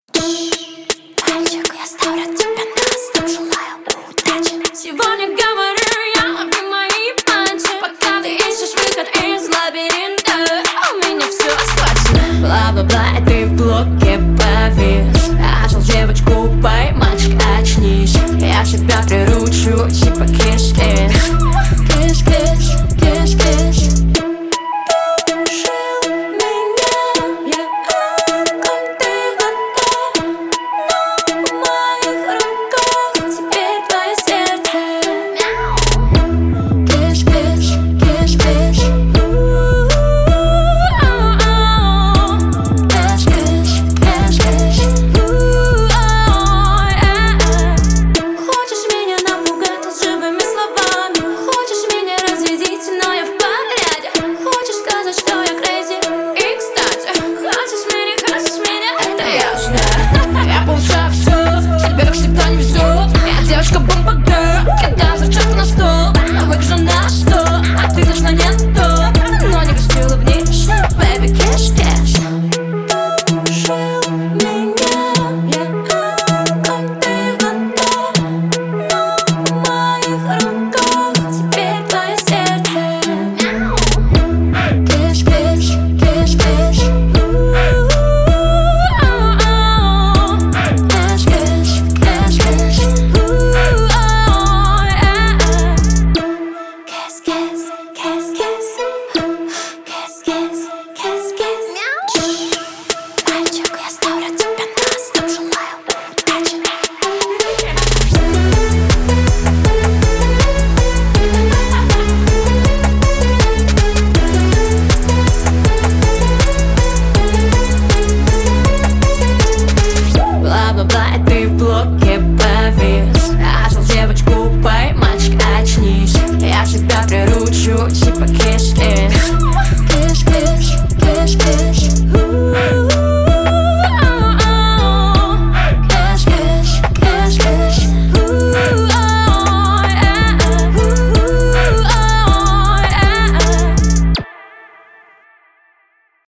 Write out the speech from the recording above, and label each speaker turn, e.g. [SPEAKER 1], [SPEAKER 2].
[SPEAKER 1] Мальчик, я ставлю тебе на стоп, желаю удачи. Сегодня говорю я, лови мои панчи, пока ты ищешь выход из лабиринта. У меня все схвачено. Бла-бла-бла, и ты в блоке повис. Нашел девочку, пой, мальчик, очнись. Я тебя приручу, типа киш-киш. Киш-киш, киш-киш. Девочка-бомба girl, кидаю взрывчатку на стол. Выгляжу на что, а ты точно не то. Но не гостила вниз, baby, киш-киш. Душил меня, я как ты вода. Но в моих руках теперь твое сердце. Киш-киш, киш-киш. Мальчик, я ставлю тебе на стоп, желаю удачи. Бла-бла-бла, и ты в блоке повис.